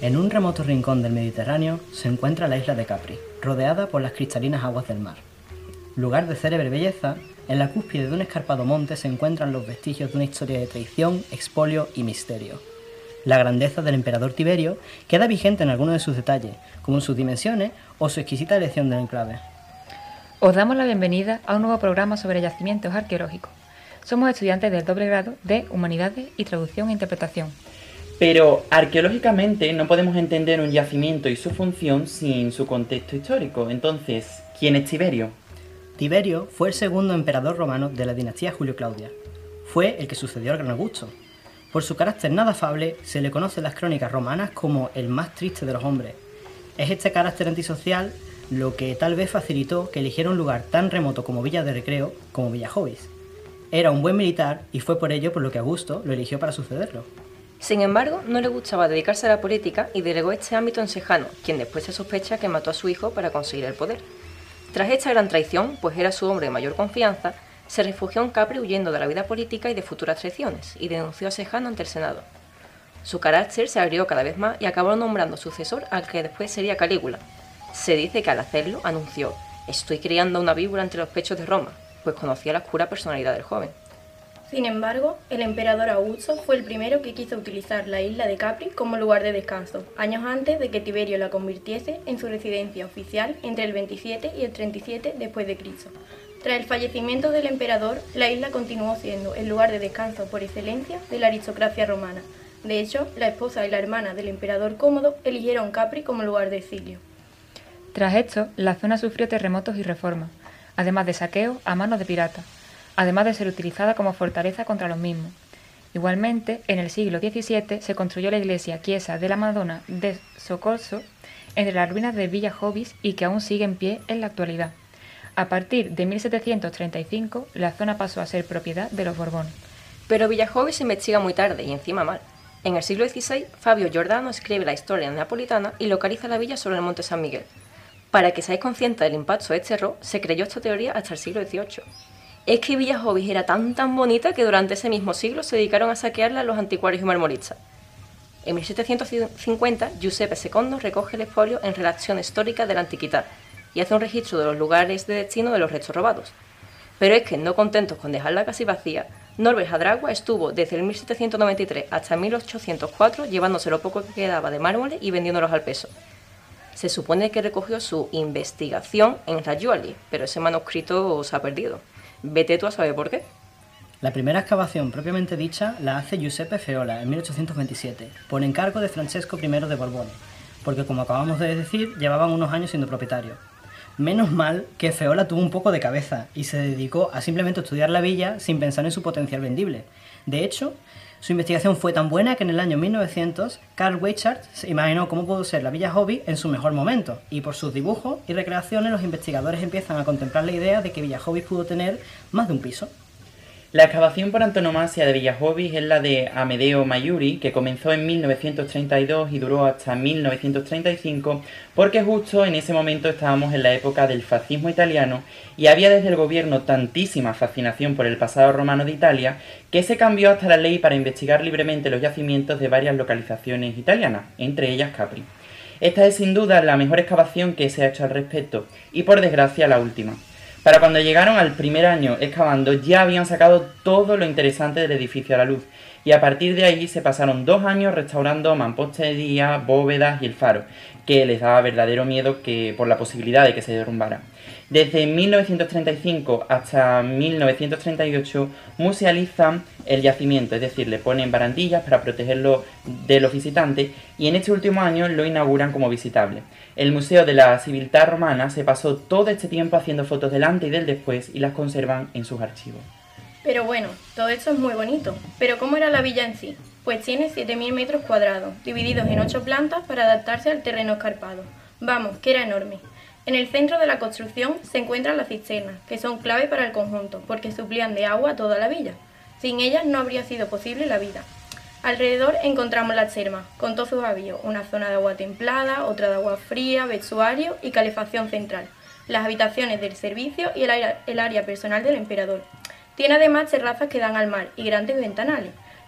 En un remoto rincón del Mediterráneo se encuentra la isla de Capri, rodeada por las cristalinas aguas del mar. Lugar de célebre belleza, en la cúspide de un escarpado monte se encuentran los vestigios de una historia de traición, expolio y misterio. La grandeza del emperador Tiberio queda vigente en algunos de sus detalles, como en sus dimensiones o su exquisita elección del enclave. Os damos la bienvenida a un nuevo programa sobre yacimientos arqueológicos. Somos estudiantes del doble grado de Humanidades y Traducción e Interpretación. Pero arqueológicamente no podemos entender un yacimiento y su función sin su contexto histórico. Entonces, ¿quién es Tiberio? Tiberio fue el segundo emperador romano de la dinastía Julio-Claudia. Fue el que sucedió al Gran Augusto. Por su carácter nada afable, se le conoce en las crónicas romanas como el más triste de los hombres. Es este carácter antisocial lo que tal vez facilitó que eligiera un lugar tan remoto como Villa de Recreo como Villa Jovis. Era un buen militar y fue por ello por lo que Augusto lo eligió para sucederlo. Sin embargo, no le gustaba dedicarse a la política y delegó este ámbito en Sejano, quien después se sospecha que mató a su hijo para conseguir el poder. Tras esta gran traición, pues era su hombre de mayor confianza, se refugió en Capri huyendo de la vida política y de futuras traiciones, y denunció a Sejano ante el Senado. Su carácter se agrió cada vez más y acabó nombrando sucesor al que después sería Calígula. Se dice que al hacerlo anunció: «Estoy criando una víbora entre los pechos de Roma», pues conocía la oscura personalidad del joven. Sin embargo, el emperador Augusto fue el primero que quiso utilizar la isla de Capri como lugar de descanso, años antes de que Tiberio la convirtiese en su residencia oficial entre el 27 y el 37 después de Cristo. Tras el fallecimiento del emperador, la isla continuó siendo el lugar de descanso por excelencia de la aristocracia romana. De hecho, la esposa y la hermana del emperador Cómodo eligieron Capri como lugar de exilio. Tras esto, la zona sufrió terremotos y reformas, además de saqueos a manos de piratas, además de ser utilizada como fortaleza contra los mismos. Igualmente, en el siglo XVII se construyó la iglesia Chiesa de la Madonna de Soccorso entre las ruinas de Villa Jovis y que aún sigue en pie en la actualidad. A partir de 1735, la zona pasó a ser propiedad de los Borbones. Pero Villa Jovis se investiga muy tarde y encima mal. En el siglo XVI, Fabio Giordano escribe la historia napolitana y localiza la villa sobre el monte San Miguel. Para que seáis conscientes del impacto de este error, se creyó esta teoría hasta el siglo XVIII. Es que Villa Jovis era tan bonita que durante ese mismo siglo se dedicaron a saquearla los anticuarios y marmoristas. En 1750, Giuseppe II recoge el expolio en Relazione Storica de la Antiquità y hace un registro de los lugares de destino de los restos robados. Pero es que, no contentos con dejarla casi vacía, Norbert Hadragua estuvo desde el 1793 hasta 1804 llevándose lo poco que quedaba de mármoles y vendiéndolos al peso. Se supone que recogió su investigación en Raggioli, pero ese manuscrito se ha perdido. Vete tú a saber por qué. La primera excavación propiamente dicha la hace Giuseppe Feola en 1827, por encargo de Francesco I de Borbón, porque como acabamos de decir, llevaban unos años siendo propietarios. Menos mal que Feola tuvo un poco de cabeza y se dedicó a simplemente estudiar la villa sin pensar en su potencial vendible. De hecho, su investigación fue tan buena que en el año 1900 Karl Weichart se imaginó cómo pudo ser la Villa Jovis en su mejor momento, y por sus dibujos y recreaciones los investigadores empiezan a contemplar la idea de que Villa Jovis pudo tener más de un piso. La excavación por antonomasia de Villa Jovis es la de Amedeo Maiuri, que comenzó en 1932 y duró hasta 1935, porque justo en ese momento estábamos en la época del fascismo italiano y había desde el gobierno tantísima fascinación por el pasado romano de Italia que se cambió hasta la ley para investigar libremente los yacimientos de varias localizaciones italianas, entre ellas Capri. Esta es sin duda la mejor excavación que se ha hecho al respecto y por desgracia la última. Para cuando llegaron al primer año excavando ya habían sacado todo lo interesante del edificio a la luz y a partir de ahí se pasaron 2 años restaurando mampostería, bóvedas y el faro, que les daba verdadero miedo por la posibilidad de que se derrumbara. Desde 1935 hasta 1938 musealizan el yacimiento, es decir, le ponen barandillas para protegerlo de los visitantes y en este último año lo inauguran como visitable. El Museo de la Civiltà Romana se pasó todo este tiempo haciendo fotos del antes y del después y las conservan en sus archivos. Pero bueno, todo esto es muy bonito. ¿Pero cómo era la villa en sí? Pues tiene 7.000 metros cuadrados, divididos en 8 plantas para adaptarse al terreno escarpado. Vamos, que era enorme. En el centro de la construcción se encuentran las cisternas, que son clave para el conjunto, porque suplían de agua a toda la villa. Sin ellas no habría sido posible la vida. Alrededor encontramos las termas, con todos sus avíos, una zona de agua templada, otra de agua fría, vestuario y calefacción central, las habitaciones del servicio y el área personal del emperador. Tiene además terrazas que dan al mar y grandes ventanales.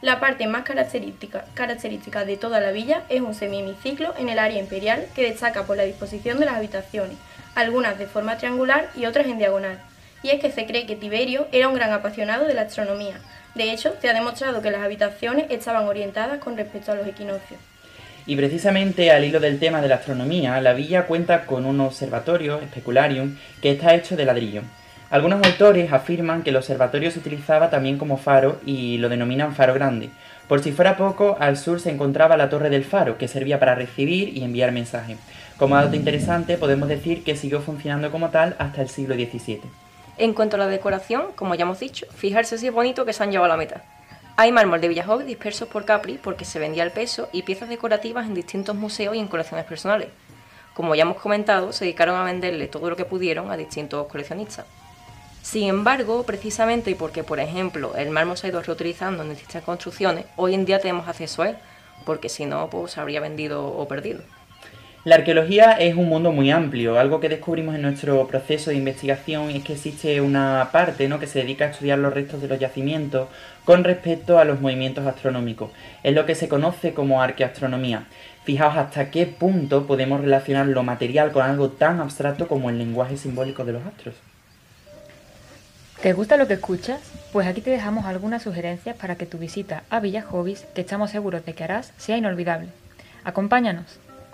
La parte más característica de toda la villa es un semihemiciclo en el área imperial que destaca por la disposición de las habitaciones, algunas de forma triangular y otras en diagonal. Y es que se cree que Tiberio era un gran apasionado de la astronomía. De hecho, se ha demostrado que las habitaciones estaban orientadas con respecto a los equinoccios. Y precisamente al hilo del tema de la astronomía, la villa cuenta con un observatorio, Specularium, que está hecho de ladrillo. Algunos autores afirman que el observatorio se utilizaba también como faro y lo denominan faro grande. Por si fuera poco, al sur se encontraba la torre del faro, que servía para recibir y enviar mensajes. Como dato interesante, podemos decir que siguió funcionando como tal hasta el siglo XVII. En cuanto a la decoración, como ya hemos dicho, fijarse si es bonito que se han llevado a la meta. Hay mármol de Villajovi dispersos por Capri porque se vendía al peso y piezas decorativas en distintos museos y en colecciones personales. Como ya hemos comentado, se dedicaron a venderle todo lo que pudieron a distintos coleccionistas. Sin embargo, precisamente y porque, por ejemplo, el mármol se ha ido reutilizando en distintas construcciones, hoy en día tenemos acceso a él, porque si no, pues se habría vendido o perdido. La arqueología es un mundo muy amplio. Algo que descubrimos en nuestro proceso de investigación es que existe una parte, ¿no?, que se dedica a estudiar los restos de los yacimientos con respecto a los movimientos astronómicos. Es lo que se conoce como arqueoastronomía. Fijaos hasta qué punto podemos relacionar lo material con algo tan abstracto como el lenguaje simbólico de los astros. ¿Te gusta lo que escuchas? Pues aquí te dejamos algunas sugerencias para que tu visita a Villajovis, que estamos seguros de que harás, sea inolvidable. Acompáñanos.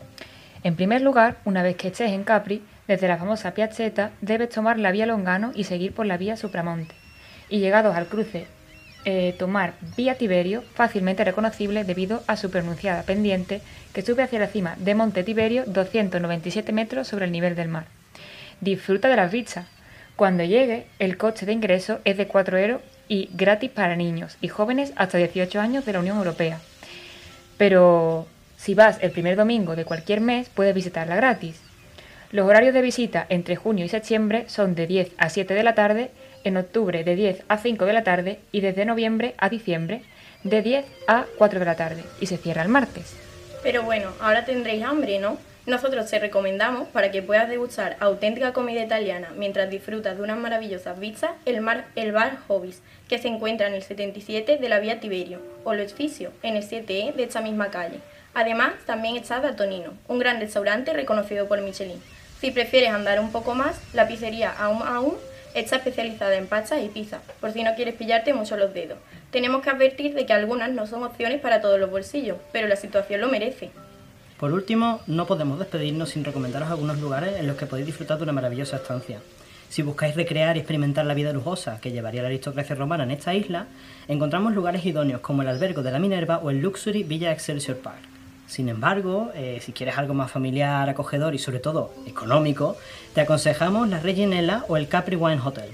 En primer lugar, una vez que estés en Capri, desde la famosa Piazzetta, debes tomar la vía Longano y seguir por la vía Supramonte. Y llegados al cruce, tomar vía Tiberio, fácilmente reconocible debido a su pronunciada pendiente que sube hacia la cima de Monte Tiberio 297 metros sobre el nivel del mar. Disfruta de las vistas. Cuando llegue, el coste de ingreso es de 4 euros y gratis para niños y jóvenes hasta 18 años de la Unión Europea. Pero si vas el primer domingo de cualquier mes, puedes visitarla gratis. Los horarios de visita entre junio y septiembre son de 10 a 7 de la tarde, en octubre de 10 a 5 de la tarde y desde noviembre a diciembre de 10 a 4 de la tarde y se cierra el martes. Pero bueno, ahora tendréis hambre, ¿no? Nosotros te recomendamos, para que puedas degustar auténtica comida italiana mientras disfrutas de unas maravillosas vistas, el bar Hovis, que se encuentra en el 77 de la vía Tiberio, o L'Oficio, en el 7E de esta misma calle. Además, también está Da Tonino, un gran restaurante reconocido por Michelin. Si prefieres andar un poco más, la pizzería Aum está especializada en pastas y pizza, por si no quieres pillarte mucho los dedos. Tenemos que advertir de que algunas no son opciones para todos los bolsillos, pero la situación lo merece. Por último, no podemos despedirnos sin recomendaros algunos lugares en los que podéis disfrutar de una maravillosa estancia. Si buscáis recrear y experimentar la vida lujosa que llevaría la aristocracia romana en esta isla, encontramos lugares idóneos como el Albergo de la Minerva o el Luxury Villa Excelsior Park. Sin embargo, si quieres algo más familiar, acogedor y sobre todo económico, te aconsejamos la Reginella o el Capri Wine Hotel.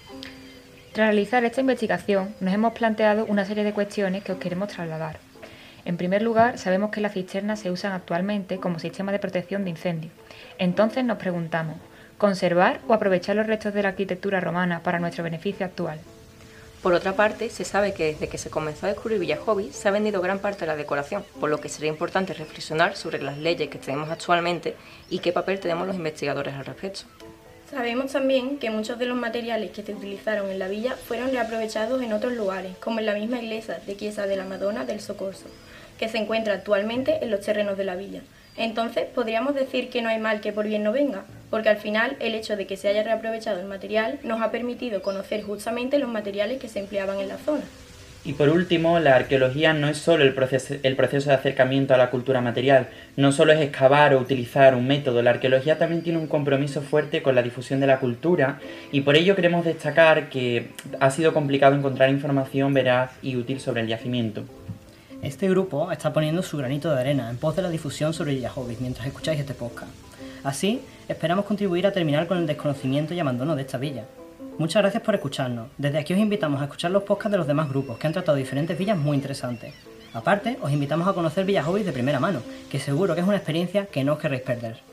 Tras realizar esta investigación, nos hemos planteado una serie de cuestiones que os queremos trasladar. En primer lugar, sabemos que las cisternas se usan actualmente como sistema de protección de incendios. Entonces nos preguntamos, ¿conservar o aprovechar los restos de la arquitectura romana para nuestro beneficio actual? Por otra parte, se sabe que desde que se comenzó a descubrir Villajovis se ha vendido gran parte de la decoración, por lo que sería importante reflexionar sobre las leyes que tenemos actualmente y qué papel tenemos los investigadores al respecto. Sabemos también que muchos de los materiales que se utilizaron en la villa fueron reaprovechados en otros lugares, como en la misma iglesia de Chiesa de la Madonna del Soccorso, que se encuentra actualmente en los terrenos de la villa. Entonces, podríamos decir que no hay mal que por bien no venga, porque al final el hecho de que se haya reaprovechado el material nos ha permitido conocer justamente los materiales que se empleaban en la zona. Y por último, la arqueología no es solo el proceso de acercamiento a la cultura material, no solo es excavar o utilizar un método, la arqueología también tiene un compromiso fuerte con la difusión de la cultura y por ello queremos destacar que ha sido complicado encontrar información veraz y útil sobre el yacimiento. Este grupo está poniendo su granito de arena en pos de la difusión sobre Villajovis mientras escucháis este podcast. Así, esperamos contribuir a terminar con el desconocimiento y abandono de esta villa. Muchas gracias por escucharnos. Desde aquí os invitamos a escuchar los podcasts de los demás grupos que han tratado diferentes villas muy interesantes. Aparte, os invitamos a conocer Villajovis de primera mano, que seguro que es una experiencia que no os querréis perder.